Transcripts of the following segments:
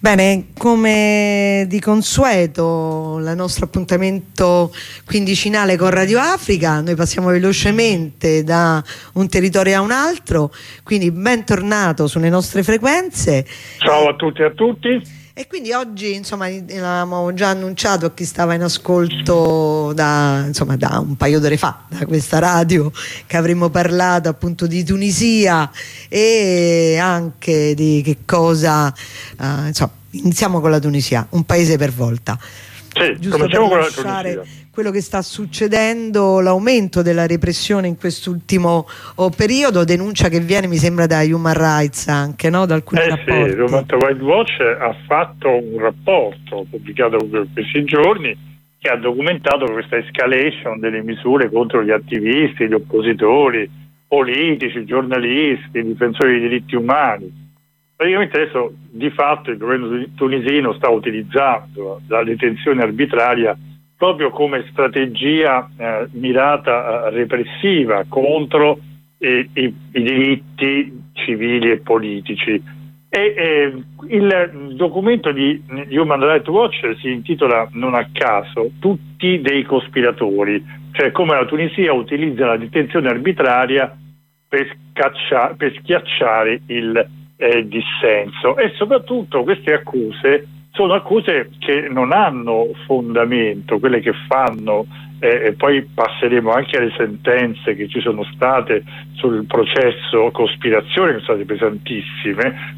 Bene, come di consueto, il nostro appuntamento quindicinale con Radio Africa, noi passiamo velocemente da un territorio a un altro, quindi bentornato sulle nostre frequenze. Ciao a tutti e a tutti. E quindi oggi, insomma, l'avevamo già annunciato a chi stava in ascolto da un paio d'ore fa da questa radio, che avremmo parlato appunto di Tunisia e anche di che cosa, iniziamo con la Tunisia, un paese per volta. Sì, giusto cominciamo per con la Tunisia. Quello che sta succedendo, l'aumento della repressione in quest'ultimo periodo, denuncia che viene, mi sembra, da Human Rights anche, no? Da alcuni rapporti. Sì, Human Rights Watch ha fatto un rapporto pubblicato questi giorni che ha documentato questa escalation delle misure contro gli attivisti, gli oppositori, politici, giornalisti, difensori dei diritti umani. Praticamente adesso di fatto il governo tunisino sta utilizzando la detenzione arbitraria proprio come strategia mirata repressiva contro i diritti civili e politici. Il documento di Human Rights Watch si intitola, non a caso, Tutti dei cospiratori, cioè come la Tunisia utilizza la detenzione arbitraria per schiacciare il dissenso, e soprattutto queste accuse sono accuse che non hanno fondamento, quelle che fanno, e poi passeremo anche alle sentenze che ci sono state sul processo cospirazione, che sono state pesantissime.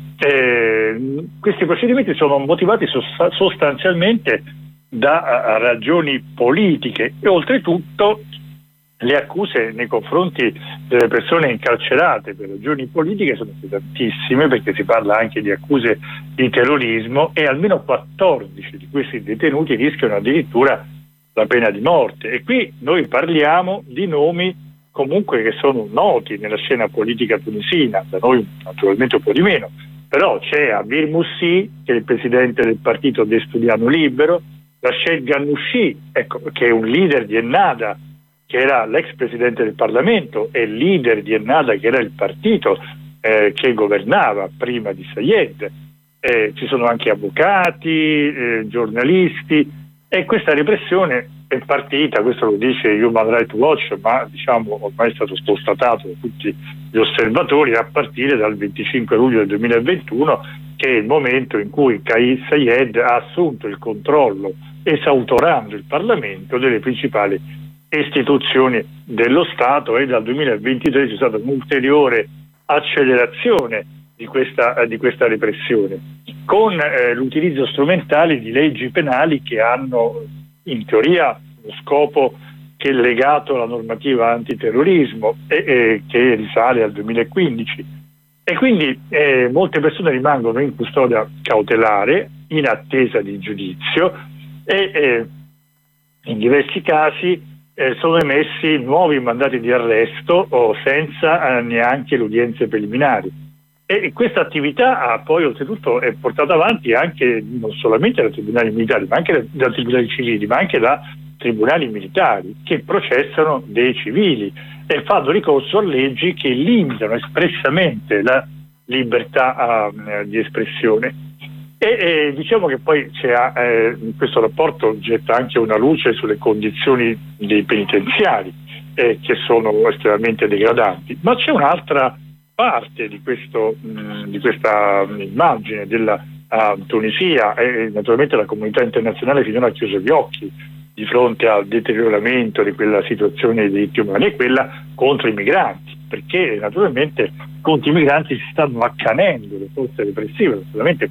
Questi procedimenti sono motivati sostanzialmente da ragioni politiche, e oltretutto le accuse nei confronti delle persone incarcerate per ragioni politiche sono pesantissime, perché si parla anche di accuse di terrorismo, e almeno 14 di questi detenuti rischiano addirittura la pena di morte. E qui noi parliamo di nomi comunque che sono noti nella scena politica tunisina, da noi naturalmente un po' di meno, però c'è Amir Moussi, che è il presidente del partito Destudiano Libero, Rached Ghannouchi, che è un leader di Ennahda, che era l'ex presidente del Parlamento e leader di Ennahda, che era il partito che governava prima di Sayed. Ci sono anche avvocati, giornalisti, e questa repressione è partita, questo lo dice Human Rights Watch, ma ormai è stato constatato da tutti gli osservatori, a partire dal 25 luglio del 2021, che è il momento in cui Kais Saied ha assunto il controllo, esautorando il Parlamento, delle principali istituzioni dello Stato, e dal 2023 c'è stata un'ulteriore accelerazione di questa repressione, con l'utilizzo strumentale di leggi penali che hanno in teoria uno scopo che è legato alla normativa antiterrorismo e che risale al 2015, e quindi molte persone rimangono in custodia cautelare in attesa di giudizio, e in diversi casi sono emessi nuovi mandati di arresto senza neanche le udienze preliminari. E questa attività ha poi oltretutto è portata avanti anche non solamente da tribunali militari, ma anche da tribunali civili, ma anche da tribunali militari che processano dei civili e fanno ricorso a leggi che limitano espressamente la libertà di espressione. E diciamo che poi questo rapporto getta anche una luce sulle condizioni dei penitenziari che sono estremamente degradanti, ma c'è un'altra parte di questa immagine della Tunisia, e naturalmente la comunità internazionale finora ha chiuso gli occhi di fronte al deterioramento di quella situazione dei diritti umani, e quella contro i migranti, perché naturalmente contro i migranti si stanno accanendo le forze repressive, non solamente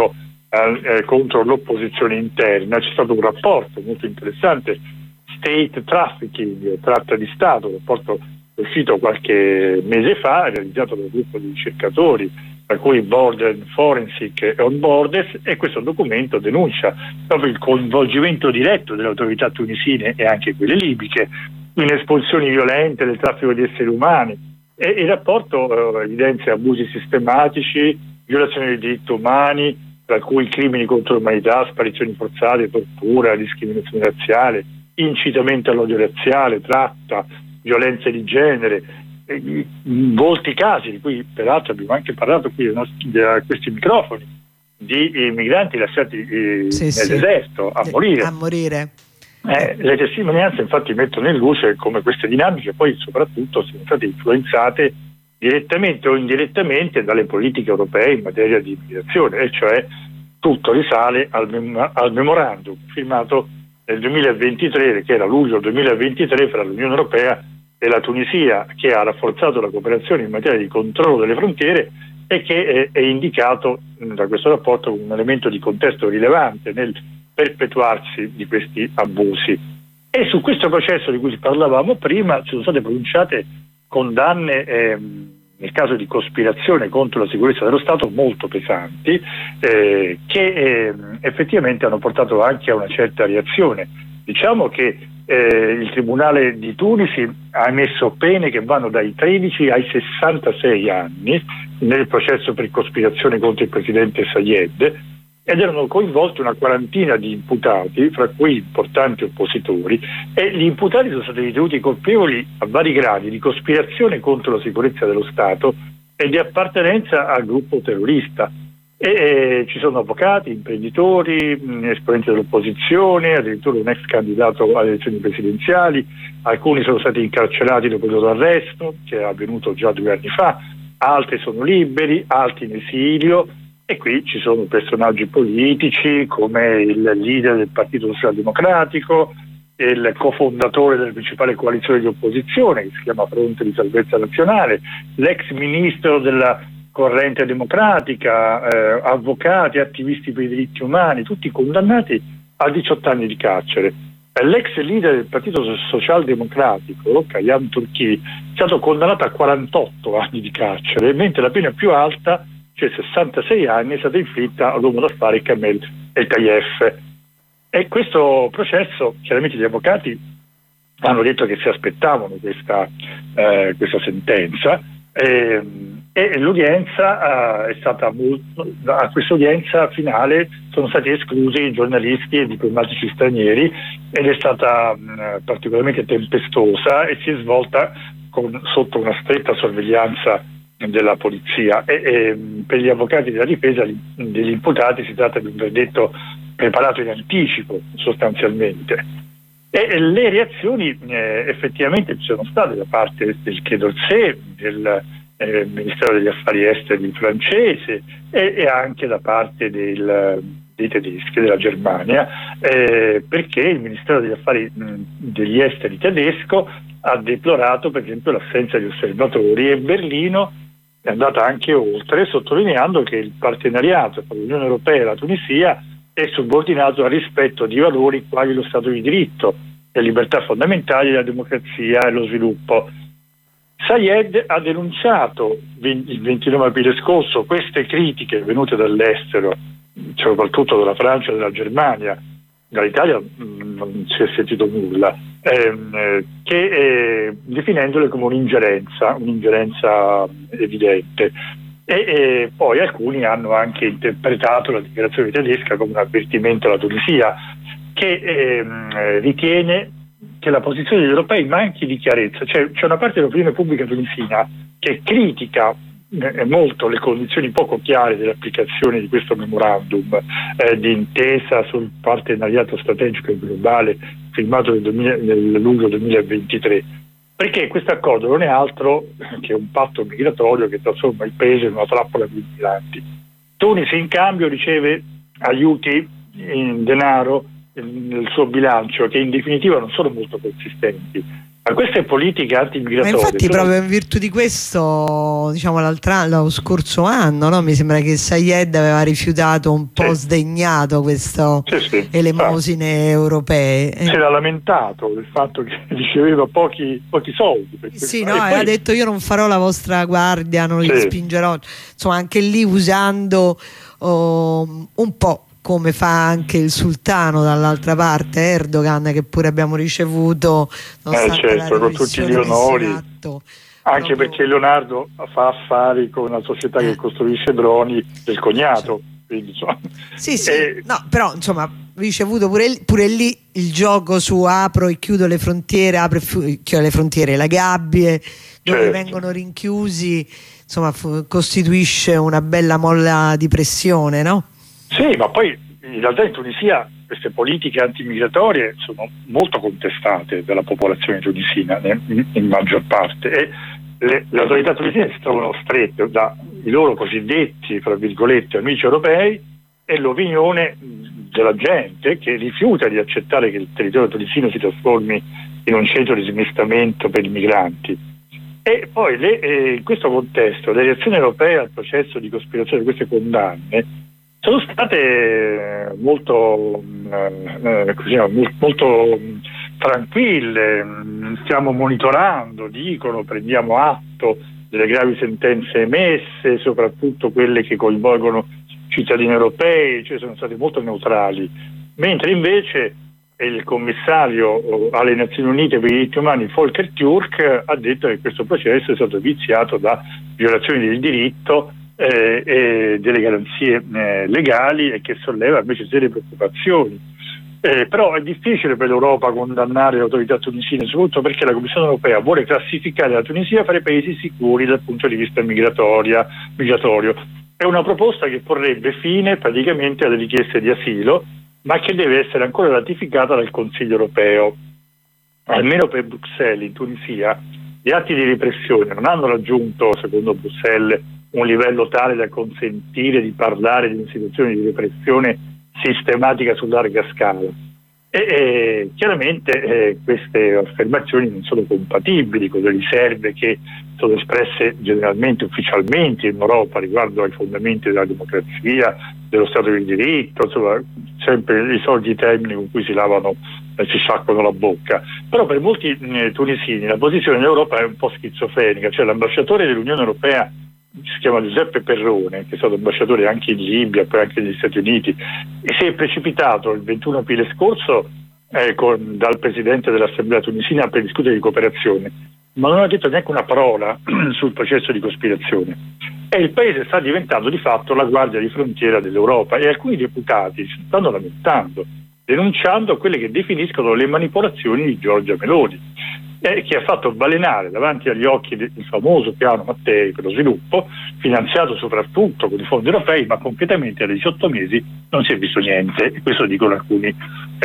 contro l'opposizione interna. C'è stato un rapporto molto interessante, State Trafficking, tratta di Stato, un rapporto uscito qualche mese fa, realizzato da un gruppo di ricercatori, tra cui Border Forensic e On Borders, e questo documento denuncia proprio il coinvolgimento diretto delle autorità tunisine e anche quelle libiche in espulsioni violente, del traffico di esseri umani, e il rapporto evidenzia abusi sistematici, violazioni dei diritti umani, tra cui crimini contro l'umanità, sparizioni forzate, tortura, discriminazione razziale, incitamento all'odio razziale, tratta, violenze di genere, molti casi di cui peraltro abbiamo anche parlato qui da questi microfoni, di migranti lasciati nell'esercito a morire. Le testimonianze infatti mettono in luce come queste dinamiche poi soprattutto siano state influenzate direttamente o indirettamente dalle politiche europee in materia di immigrazione, e cioè tutto risale al memorandum firmato nel 2023, che era luglio 2023, fra l'Unione Europea e la Tunisia, che ha rafforzato la cooperazione in materia di controllo delle frontiere e che è indicato da questo rapporto come un elemento di contesto rilevante nel perpetuarsi di questi abusi. E su questo processo di cui parlavamo prima ci sono state pronunciate condanne nel caso di cospirazione contro la sicurezza dello Stato molto pesanti, che effettivamente hanno portato anche a una certa reazione. Diciamo che il Tribunale di Tunisi ha emesso pene che vanno dai 13 ai 66 anni nel processo per cospirazione contro il presidente Sayed, ed erano coinvolti una quarantina di imputati, fra cui importanti oppositori, e gli imputati sono stati ritenuti colpevoli a vari gradi di cospirazione contro la sicurezza dello Stato e di appartenenza al gruppo terrorista. E ci sono avvocati, imprenditori, esponenti dell'opposizione, addirittura un ex candidato alle elezioni presidenziali. Alcuni sono stati incarcerati dopo il loro arresto, che è avvenuto già 2 anni fa, altri sono liberi, altri in esilio. E qui ci sono personaggi politici come il leader del Partito Socialdemocratico, il cofondatore della principale coalizione di opposizione, che si chiama Fronte di Salvezza Nazionale, l'ex ministro della corrente democratica, avvocati, attivisti per i diritti umani, tutti condannati a 18 anni di carcere. L'ex leader del Partito Socialdemocratico, Kayhan Turki, è stato condannato a 48 anni di carcere, mentre la pena più alta, cioè 66 anni, è stata inflitta all'uomo d'affari Kamel El Tayef. E questo processo, chiaramente gli avvocati hanno detto che si aspettavano questa sentenza, e l'udienza è stata a questa udienza finale sono stati esclusi i giornalisti e i diplomatici stranieri, ed è stata particolarmente tempestosa e si è svolta sotto una stretta sorveglianza della polizia, e per gli avvocati della difesa degli imputati si tratta di un verdetto preparato in anticipo sostanzialmente. E le reazioni effettivamente ci sono state da parte del Quai d'Orsay, del Ministero degli Affari Esteri francese, e anche da parte dei tedeschi, della Germania, perché il Ministero degli Esteri tedesco ha deplorato per esempio l'assenza di osservatori, e Berlino è andata anche oltre, sottolineando che il partenariato tra l'Unione Europea e la Tunisia è subordinato al rispetto di valori quali lo Stato di diritto, le libertà fondamentali, la democrazia e lo sviluppo. Sayed ha denunciato il 29 aprile scorso queste critiche venute dall'estero, soprattutto dalla Francia e dalla Germania. Dall'Italia non si è sentito nulla, definendole come un'ingerenza evidente. E poi alcuni hanno anche interpretato la dichiarazione tedesca come un avvertimento alla Tunisia, che ritiene che la posizione degli europei manchi di chiarezza. C'è una parte dell'opinione pubblica tunisina che critica molto le condizioni poco chiare dell'applicazione di questo memorandum di intesa sul partenariato strategico e globale firmato nel luglio 2023, perché questo accordo non è altro che un patto migratorio che trasforma il paese in una trappola di migranti. Tunisi in cambio riceve aiuti in denaro nel suo bilancio, che in definitiva non sono molto consistenti. Ma queste politiche antimigratorie. Ma infatti proprio in virtù di questo, diciamo lo scorso anno, no? Mi sembra che Sayed aveva rifiutato un po' sdegnato questo elemosine europee. Si era lamentato del fatto che riceveva pochi soldi. Ha detto: io non farò la vostra guardia, non li spingerò. Insomma, anche lì usando un po' come fa anche il sultano dall'altra parte, Erdogan, che pure abbiamo ricevuto, con tutti gli onori, anche perché Leonardo fa affari con una società che costruisce droni del cognato, quindi, però insomma ricevuto pure lì il gioco su apro e chiudo le frontiere, chiudo le frontiere, le gabbie dove vengono rinchiusi, insomma costituisce una bella molla di pressione, no? Sì, ma poi in realtà in Tunisia queste politiche antimigratorie sono molto contestate dalla popolazione tunisina in maggior parte, e le autorità tunisine si trovano strette dai loro cosiddetti, fra virgolette, amici europei e l'opinione della gente che rifiuta di accettare che il territorio tunisino si trasformi in un centro di smistamento per i migranti. E poi in questo contesto le reazioni europee al processo di cospirazione di queste condanne sono state molto tranquille. Stiamo monitorando, dicono, prendiamo atto delle gravi sentenze emesse, soprattutto quelle che coinvolgono cittadini europei, cioè sono state molto neutrali, mentre invece il commissario alle Nazioni Unite per i diritti umani Volker Türk ha detto che questo processo è stato viziato da violazioni del diritto e delle garanzie legali, e che solleva invece serie preoccupazioni. Però è difficile per l'Europa condannare le autorità tunisine, soprattutto perché la Commissione europea vuole classificare la Tunisia fra i paesi sicuri dal punto di vista migratorio. È una proposta che porrebbe fine praticamente alle richieste di asilo, ma che deve essere ancora ratificata dal Consiglio europeo. Almeno per Bruxelles, in Tunisia, gli atti di repressione non hanno raggiunto, secondo Bruxelles, un livello tale da consentire di parlare di una situazione di repressione sistematica su larga scala. E chiaramente queste affermazioni non sono compatibili con le riserve che sono espresse generalmente, ufficialmente in Europa riguardo ai fondamenti della democrazia, dello Stato di diritto, insomma, sempre i soliti termini con cui si lavano e si sciacquano la bocca. Però per molti tunisini la posizione in Europa è un po' schizofrenica, cioè l'ambasciatore dell'Unione Europea si chiama Giuseppe Perrone, che è stato ambasciatore anche in Libia, poi anche negli Stati Uniti, e si è precipitato il 21 aprile scorso dal presidente dell'Assemblea tunisina per discutere di cooperazione, ma non ha detto neanche una parola sul processo di cospirazione. E il paese sta diventando di fatto la guardia di frontiera dell'Europa, e alcuni deputati si stanno lamentando, denunciando quelle che definiscono le manipolazioni di Giorgia Meloni, che ha fatto balenare davanti agli occhi il famoso piano Mattei per lo sviluppo, finanziato soprattutto con i fondi europei, ma concretamente a 18 mesi non si è visto niente, e questo dicono alcuni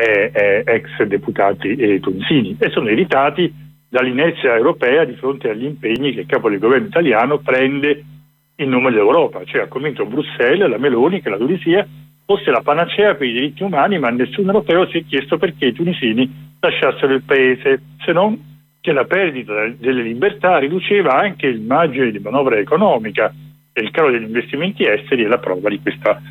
ex deputati tunisini, e sono irritati dall'inerzia europea di fronte agli impegni che il capo del governo italiano prende in nome dell'Europa. Cioè ha convinto Bruxelles, la Meloni, che la Tunisia fosse la panacea per i diritti umani, ma nessun europeo si è chiesto perché i tunisini lasciassero il paese, se non che la perdita delle libertà riduceva anche il margine di manovra economica, e il calo degli investimenti esteri è la prova di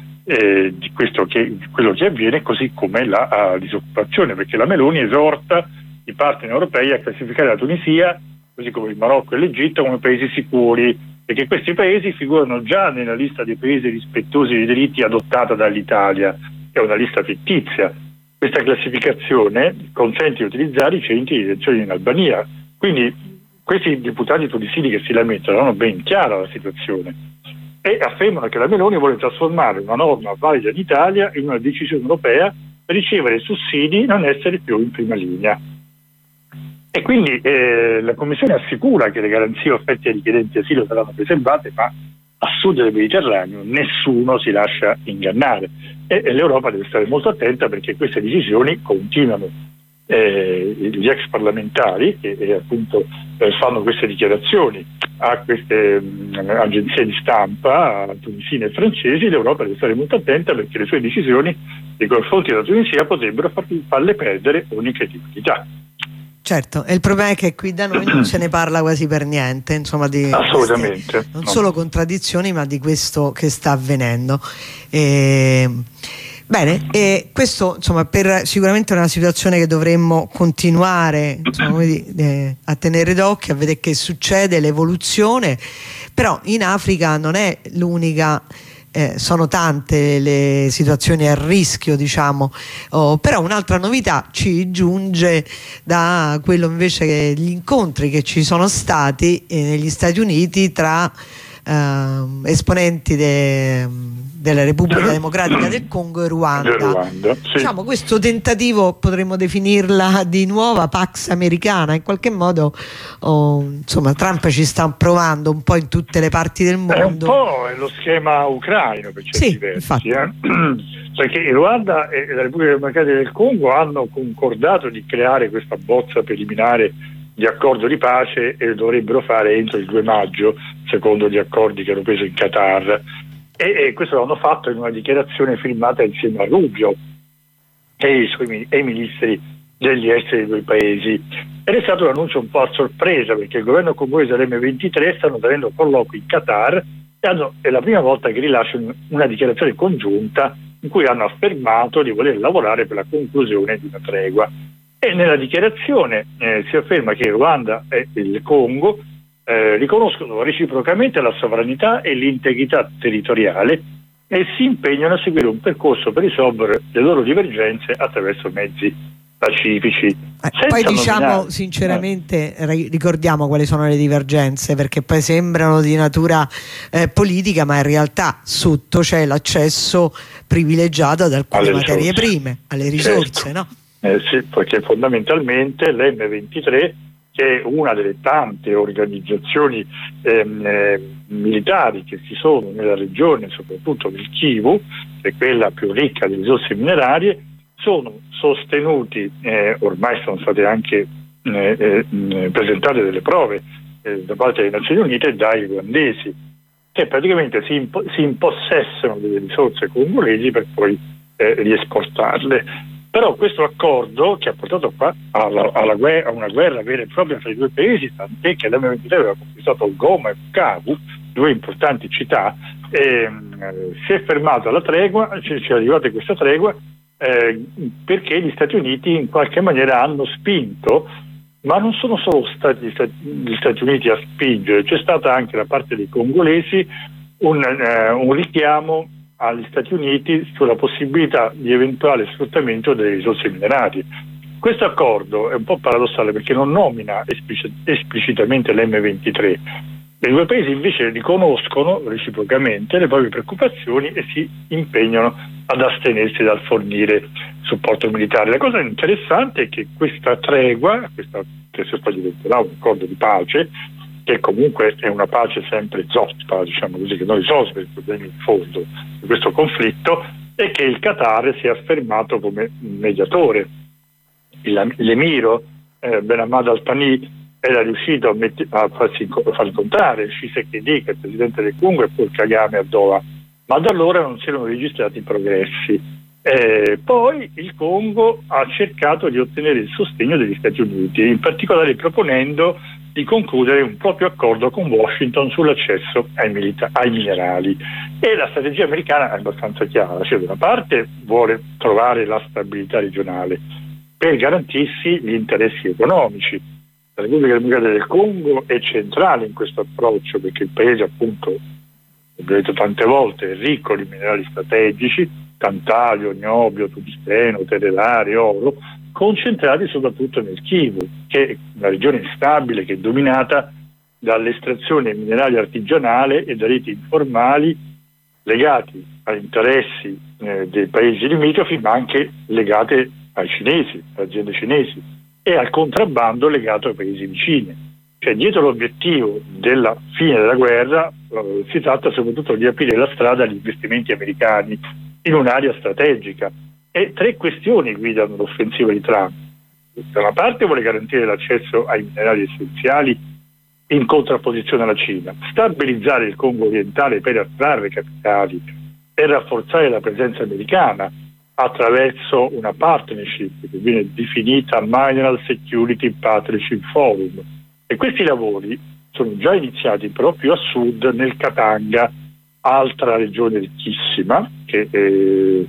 quello che avviene, così come la disoccupazione, perché la Meloni esorta i partner europei a classificare la Tunisia, così come il Marocco e l'Egitto, come paesi sicuri, perché questi paesi figurano già nella lista dei paesi rispettosi dei diritti adottata dall'Italia, che è una lista fittizia. Questa classificazione consente di utilizzare i centri di detenzione in Albania. Quindi questi deputati tunisini che si lamentano hanno ben chiara la situazione e affermano che la Meloni vuole trasformare una norma valida in Italia in una decisione europea per ricevere sussidi e non essere più in prima linea. E quindi la Commissione assicura che le garanzie offerte ai richiedenti asilo saranno preservate, ma a sud del Mediterraneo nessuno si lascia ingannare, e l'Europa deve stare molto attenta, perché queste decisioni continuano. Gli ex parlamentari che appunto fanno queste dichiarazioni a queste agenzie di stampa tunisine e francesi, l'Europa deve stare molto attenta, perché le sue decisioni nei confronti della Tunisia potrebbero farle perdere ogni credibilità. Certo, e il problema è che qui da noi non se ne parla quasi per niente, insomma, di assolutamente non solo contraddizioni, ma di questo che sta avvenendo. Bene, e questo insomma sicuramente è una situazione che dovremmo continuare, insomma, a tenere d'occhio, a vedere che succede, l'evoluzione, però in Africa non è l'unica. Sono tante le situazioni a rischio, diciamo, però un'altra novità ci giunge da quello invece che gli incontri che ci sono stati negli Stati Uniti tra esponenti della Repubblica Democratica del Congo e Ruanda. Sì. Diciamo, questo tentativo potremmo definirla di nuova Pax Americana, in qualche modo insomma Trump ci sta provando un po' in tutte le parti del mondo. È un po' lo schema ucraino per certi versi, perché il Ruanda e la Repubblica Democratica del Congo hanno concordato di creare questa bozza preliminare di accordo di pace e lo dovrebbero fare entro il 2 maggio, secondo gli accordi che hanno preso in Qatar. E questo l'hanno fatto in una dichiarazione firmata insieme a Rubio e i ministri degli esteri dei due paesi. Ed è stato un annuncio un po' a sorpresa, perché il governo congolese e l'M23 stanno tenendo colloqui in Qatar e è la prima volta che rilasciano una dichiarazione congiunta in cui hanno affermato di voler lavorare per la conclusione di una tregua. E nella dichiarazione si afferma che il Ruanda e il Congo riconoscono reciprocamente la sovranità e l'integrità territoriale e si impegnano a seguire un percorso per risolvere le loro divergenze attraverso mezzi pacifici. Poi diciamo sinceramente, ricordiamo quali sono le divergenze, perché poi sembrano di natura politica, ma in realtà sotto c'è l'accesso privilegiato ad alcune materie prime, alle risorse, certo. No? Sì, perché fondamentalmente l'M23, che è una delle tante organizzazioni militari che ci sono nella regione, soprattutto del Kivu, che è quella più ricca di risorse minerarie, sono sostenuti, ormai sono state anche presentate delle prove da parte delle Nazioni Unite dai ruandesi, che praticamente si impossessano delle risorse congolesi per poi riesportarle. Però questo accordo, che ha portato qua a una guerra vera e propria tra i due paesi, tant'è che l'M23 aveva conquistato Goma e Bukavu, due importanti città, si è fermata la tregua, ci è arrivata questa tregua perché gli Stati Uniti in qualche maniera hanno spinto, ma non sono solo stati gli Stati Uniti a spingere, c'è stata anche da parte dei congolesi un richiamo agli Stati Uniti sulla possibilità di eventuale sfruttamento delle risorse minerarie. Questo accordo è un po' paradossale perché non nomina esplicitamente l'M23. I due paesi invece riconoscono reciprocamente le proprie preoccupazioni e si impegnano ad astenersi dal fornire supporto militare. La cosa interessante è che questa tregua, che se poi diventerà un accordo di pace, che comunque è una pace sempre zoppa, diciamo così, che non risolve i problemi in fondo di questo conflitto, è che il Qatar si è affermato come mediatore. L'emiro Ben Hamad Al-Thani era riuscito a far incontrare Tshisekedi, che è il presidente del Congo, e poi Kagame a Doha, ma da allora non si erano registrati progressi. Poi il Congo ha cercato di ottenere il sostegno degli Stati Uniti, in particolare proponendo di concludere un proprio accordo con Washington sull'accesso ai minerali. E la strategia americana è abbastanza chiara, cioè da una parte vuole trovare la stabilità regionale per garantirsi gli interessi economici. La Repubblica Democratica del Congo è centrale in questo approccio perché il paese, appunto, abbiamo detto tante volte, è ricco di minerali strategici, tantalio, niobio, tungsteno, terre rare, oro, concentrati soprattutto nel Kivu, che è una regione instabile che è dominata dall'estrazione minerale artigianale e da reti informali legati agli interessi dei paesi limitrofi, ma anche legate ai cinesi, alle aziende cinesi, e al contrabbando legato ai paesi vicini. Cioè, dietro l'obiettivo della fine della guerra si tratta soprattutto di aprire la strada agli investimenti americani in un'area strategica. E tre questioni guidano l'offensiva di Trump. Da una parte vuole garantire l'accesso ai minerali essenziali in contrapposizione alla Cina, stabilizzare il Congo orientale per attrarre capitali e rafforzare la presenza americana attraverso una partnership che viene definita Mineral Security Partnership Forum. E questi lavori sono già iniziati però più a sud, nel Katanga, altra regione ricchissima che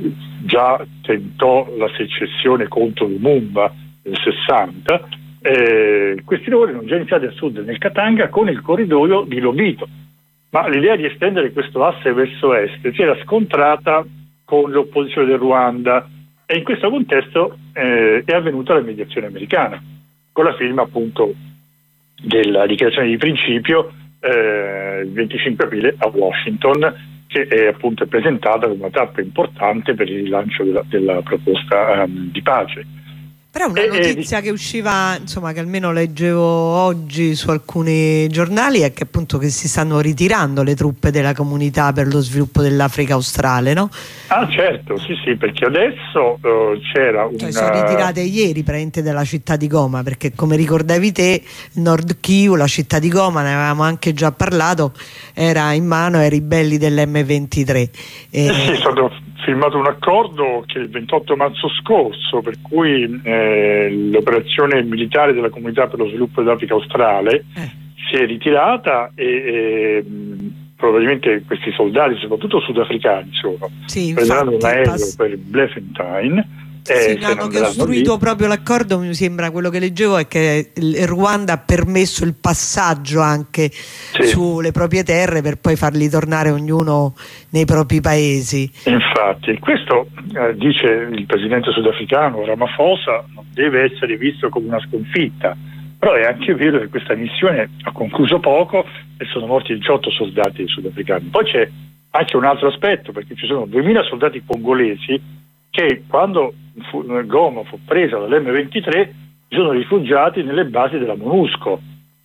già tentò la secessione contro Lumumba nel 60. Questi lavori sono già iniziati a sud nel Katanga con il corridoio di Lobito, ma l'idea di estendere questo asse verso est si era scontrata con l'opposizione del Ruanda e in questo contesto è avvenuta la mediazione americana con la firma appunto della dichiarazione di principio il 25 aprile a Washington, che è appunto presentata come una tappa importante per il rilancio della proposta di pace. Però una notizia che usciva, insomma, che almeno leggevo oggi su alcuni giornali, è che appunto che si stanno ritirando le truppe della Comunità per lo sviluppo dell'Africa australe, no? Ah certo, sì, perché adesso c'era Cioè sono ritirate ieri praticamente dalla città di Goma, perché come ricordavi te, Nord Kivu, la città di Goma, ne avevamo anche già parlato, era in mano ai ribelli dell'M23. Sì, è stato firmato un accordo che il 28 marzo scorso, per cui l'operazione militare della Comunità per lo sviluppo dell'Africa australe si è ritirata e probabilmente questi soldati, soprattutto sudafricani, prenderanno un aereo per Bloemfontein. Hanno costruito proprio l'accordo, mi sembra, quello che leggevo è che il Ruanda ha permesso il passaggio anche sulle proprie terre per poi farli tornare ognuno nei propri paesi. Infatti, questo dice il presidente sudafricano Ramaphosa, non deve essere visto come una sconfitta, però è anche vero che questa missione ha concluso poco e sono morti 18 soldati sudafricani. Poi c'è anche un altro aspetto, perché ci sono 2000 soldati congolesi che quando Goma fu presa dall'M23 si sono rifugiati nelle basi della MONUSCO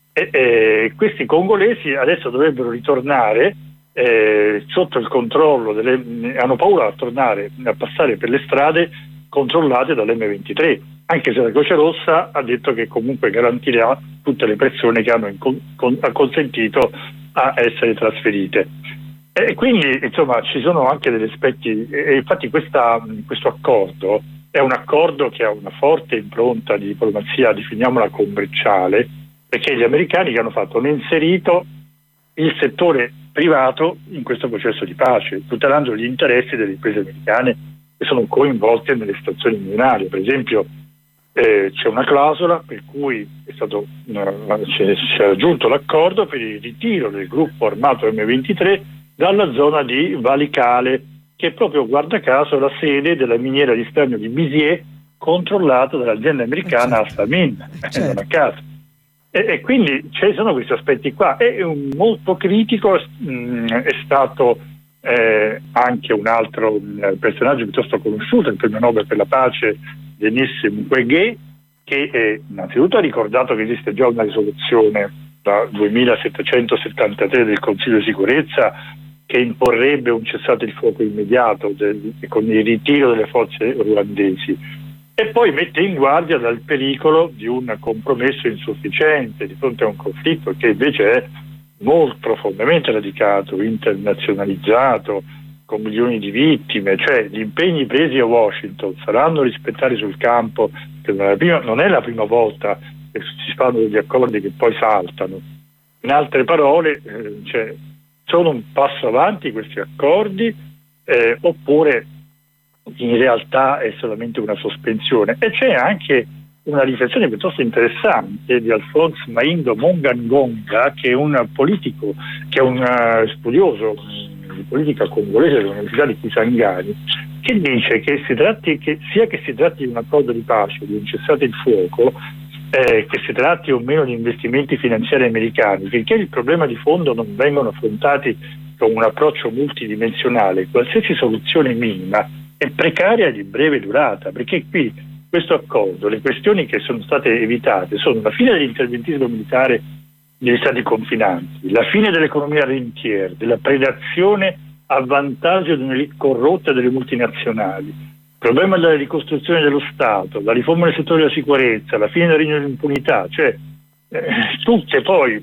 e questi congolesi adesso dovrebbero ritornare sotto il controllo hanno paura a tornare a passare per le strade controllate dall'M23, anche se la Croce Rossa ha detto che comunque garantirà tutte le persone che hanno consentito a essere trasferite. E quindi insomma ci sono anche degli aspetti, e infatti questo accordo è un accordo che ha una forte impronta di diplomazia, definiamola commerciale, perché gli americani che hanno fatto hanno inserito il settore privato in questo processo di pace, tutelando gli interessi delle imprese americane che sono coinvolte nelle situazioni minerarie. Per esempio c'è una clausola per cui si è raggiunto l'accordo per il ritiro del gruppo armato M23 dalla zona di Valicale, che è proprio, guarda caso, la sede della miniera di stagno di Bizier, controllata dall'azienda americana Altamin, non a caso. E quindi ci sono questi aspetti qua. E molto critico è stato anche un altro personaggio piuttosto conosciuto, il premio Nobel per la pace Denis Mukwege, che innanzitutto ha ricordato che esiste già una risoluzione da 2773 del Consiglio di sicurezza che imporrebbe un cessate il fuoco immediato con il ritiro delle forze ruandesi, e poi mette in guardia dal pericolo di un compromesso insufficiente di fronte a un conflitto che invece è molto profondamente radicato, internazionalizzato, con milioni di vittime. Cioè gli impegni presi a Washington saranno rispettati sul campo, che non è la prima volta che si fanno degli accordi che poi saltano. In altre parole, sono un passo avanti questi accordi oppure in realtà è solamente una sospensione? E c'è anche una riflessione piuttosto interessante di Alphonse Maindo Mongangonga, che è un politico, che è un studioso di politica congolese dell'Università di Kisangani, che dice che si tratti di un accordo di pace, di un cessate il fuoco, che si tratti o meno di investimenti finanziari americani, finché il problema di fondo non vengono affrontati con un approccio multidimensionale, qualsiasi soluzione minima è precaria e di breve durata, perché qui questo accordo, le questioni che sono state evitate sono la fine dell'interventismo militare degli stati confinanti, la fine dell'economia rentier, della predazione a vantaggio di un'elite corrotta delle multinazionali, il problema della ricostruzione dello Stato, la riforma del settore della sicurezza, la fine del regno dell'impunità, cioè tutte poi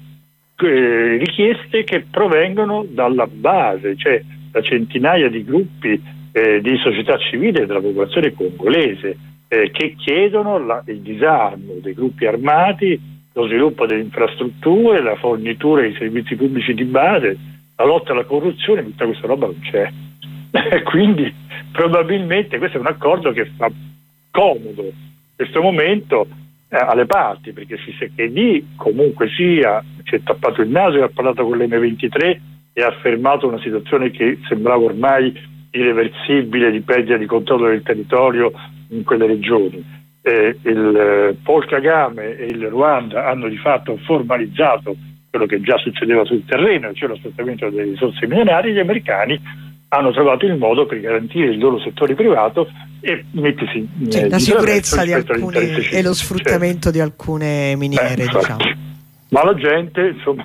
richieste che provengono dalla base, cioè da centinaia di gruppi di società civile e della popolazione congolese che chiedono il disarmo dei gruppi armati, lo sviluppo delle infrastrutture, la fornitura di servizi pubblici di base, la lotta alla corruzione. Tutta questa roba non c'è. Quindi probabilmente questo è un accordo che fa comodo in questo momento alle parti, perché Tshisekedi comunque sia si è tappato il naso e ha parlato con l'M23 e ha affermato una situazione che sembrava ormai irreversibile di perdita di controllo del territorio in quelle regioni. Il Paul Kagame e il Ruanda hanno di fatto formalizzato quello che già succedeva sul terreno, cioè lo sfruttamento delle risorse minerarie. Gli americani hanno trovato il modo per garantire il loro settore privato e mettersi la sicurezza di alcuni e lo sfruttamento di alcune miniere, diciamo. Ma la gente, insomma,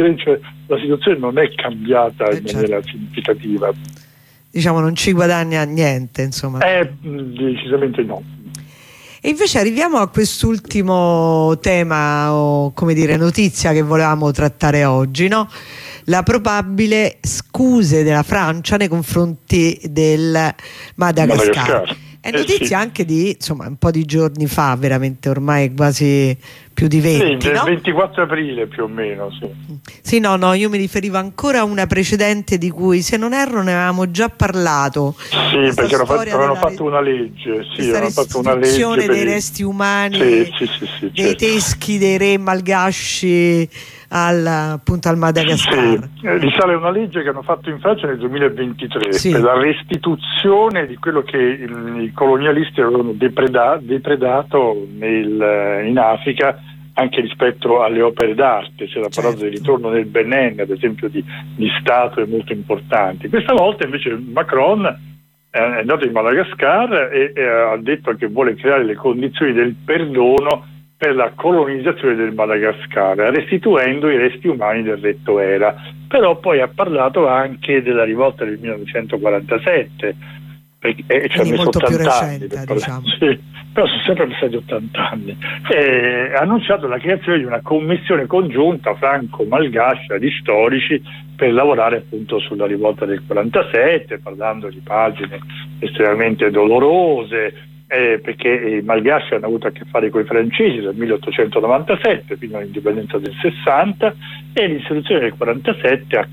la situazione non è cambiata in maniera significativa. Diciamo, non ci guadagna niente, insomma. Decisamente no. E invece arriviamo a quest'ultimo tema, o come dire, notizia che volevamo trattare oggi, no? La probabile scuse della Francia nei confronti del Madagascar. È notizia anche di, insomma, un po' di giorni fa, veramente ormai quasi più di 20, del no? 24 aprile più o meno, sì. Sì, no, io mi riferivo ancora a una precedente di cui, se non erro, ne avevamo già parlato. Sì, perché avevano fatto una legge, questa restituzione dei resti umani, dei teschi dei re malgasci appunto al Madagascar. Sì, risale una legge che hanno fatto in Francia nel 2023 per la restituzione di quello che i colonialisti avevano depredato in Africa, anche rispetto alle opere d'arte. C'era parlato del ritorno del Benin, ad esempio, di statue molto importanti. Questa volta invece Macron è andato in Madagascar e ha detto che vuole creare le condizioni del perdono per la colonizzazione del Madagascar, restituendo i resti umani del re Toera. Però poi ha parlato anche della rivolta del 1947, e ci ha messo 80 anni, diciamo. Sì, però sono sempre passati 80 anni. Ha annunciato la creazione di una commissione congiunta franco-malgascia di storici per lavorare appunto sulla rivolta del 47, parlando di pagine estremamente dolorose, perché i malgasci hanno avuto a che fare con i francesi dal 1897 fino all'indipendenza del 60, e l'insurrezione del 47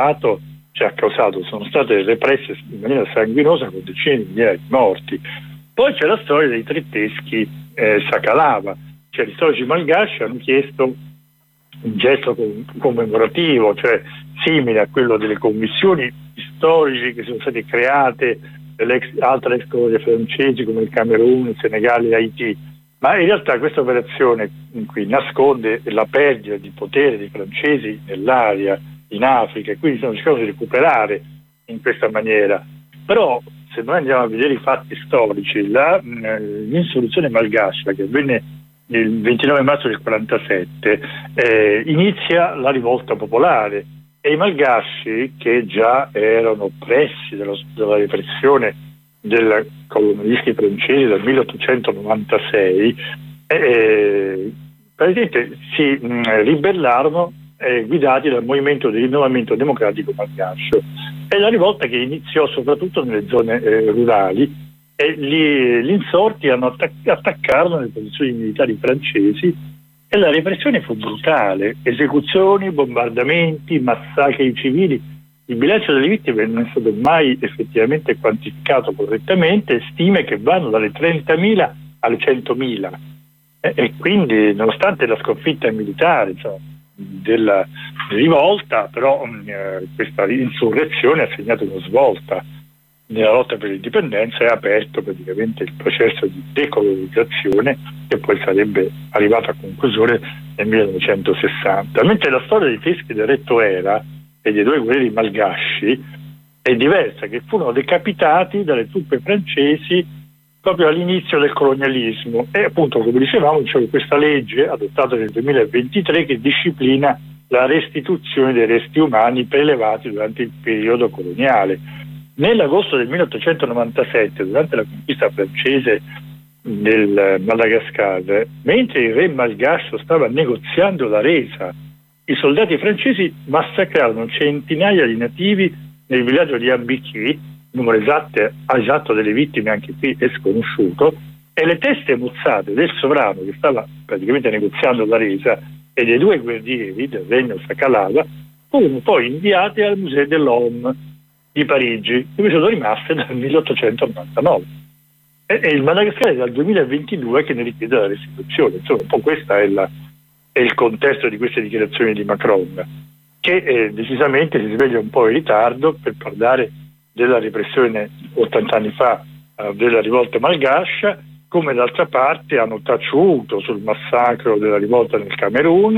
sono state represse in maniera sanguinosa con decine di migliaia di morti. Poi c'è la storia dei tre teschi Sakalava, cioè gli storici malgasci hanno chiesto un gesto commemorativo, cioè simile a quello delle commissioni storici che sono state create altre ex colonie francesi come il Camerun, il Senegal e Haiti. Ma in realtà questa operazione qui nasconde la perdita di potere dei francesi nell'area, in Africa, e quindi stiamo cercando di recuperare in questa maniera. Però se noi andiamo a vedere i fatti storici, l'insurrezione malgascia che avvenne il 29 marzo del 47 inizia la rivolta popolare, e i malgasci, che già erano oppressi dalla repressione dei colonialisti francesi dal 1896, praticamente si ribellarono guidati dal movimento di rinnovamento democratico malgascio. È la rivolta che iniziò soprattutto nelle zone rurali, e gli insorti attaccarono le posizioni militari francesi, e la repressione fu brutale: esecuzioni, bombardamenti, massacri civili. Il bilancio delle vittime non è stato mai effettivamente quantificato correttamente, stime che vanno dalle 30.000 alle 100.000, e quindi, nonostante la sconfitta militare, insomma, della rivolta, però questa insurrezione ha segnato una svolta nella lotta per l'indipendenza e ha aperto praticamente il processo di decolonizzazione, che poi sarebbe arrivato a conclusione nel 1960. Mentre la storia dei teschi del re Toera e dei due guerrieri malgasci è diversa, che furono decapitati dalle truppe francesi proprio all'inizio del colonialismo, e appunto, come dicevamo, c'è questa legge adottata nel 2023 che disciplina la restituzione dei resti umani prelevati durante il periodo coloniale. Nell'agosto del 1897, durante la conquista francese del Madagascar, mentre il re malgascio stava negoziando la resa, i soldati francesi massacrarono centinaia di nativi nel villaggio di Ambiki. Il numero esatto delle vittime anche qui è sconosciuto, e le teste mozzate del sovrano che stava praticamente negoziando la resa e dei due guerrieri del regno Sakalava furono poi inviate al Musée de l'Homme di Parigi, dove sono rimaste dal 1899. E il Madagascar è dal 2022 che ne richiede la restituzione. Insomma, un po' questo è il contesto di queste dichiarazioni di Macron, che decisamente si sveglia un po' in ritardo per parlare della repressione 80 anni fa della rivolta malgascia, come d'altra parte hanno taciuto sul massacro della rivolta nel Camerun,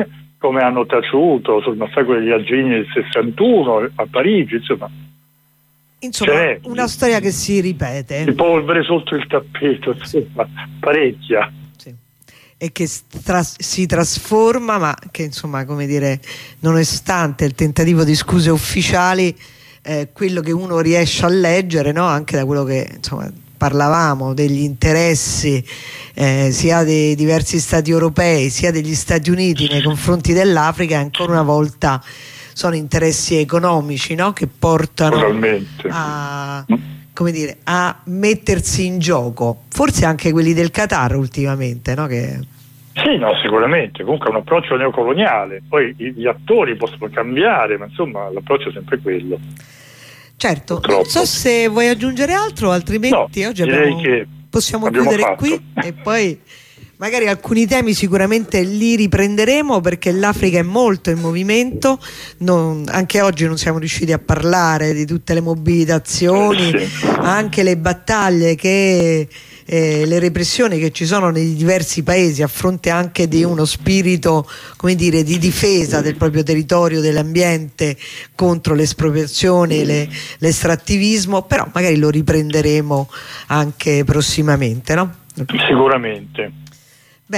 come hanno taciuto sul massacro degli Algeri del 61 a Parigi, insomma c'è una storia che si ripete, di polvere sotto il tappeto, insomma, parecchia. sì. E che si trasforma, ma che insomma, come dire, nonostante il tentativo di scuse ufficiali, quello che uno riesce a leggere, no? Anche da quello che insomma parlavamo, degli interessi sia dei diversi stati europei sia degli Stati Uniti nei confronti dell'Africa, ancora una volta sono interessi economici, no? Che portano a, come dire, a mettersi in gioco, forse anche quelli del Qatar ultimamente, no? Sì, no, sicuramente, comunque è un approccio neocoloniale, poi gli attori possono cambiare, ma insomma l'approccio è sempre quello. Certo, purtroppo. Non so se vuoi aggiungere altro, altrimenti no, oggi possiamo chiudere fatto qui e poi magari alcuni temi sicuramente li riprenderemo, perché l'Africa è molto in movimento. Anche oggi non siamo riusciti a parlare di tutte le mobilitazioni, anche le battaglie che le repressioni che ci sono nei diversi paesi a fronte anche di uno spirito, come dire, di difesa del proprio territorio, dell'ambiente contro l'espropriazione, l'estrattivismo, però magari lo riprenderemo anche prossimamente, no? Sicuramente.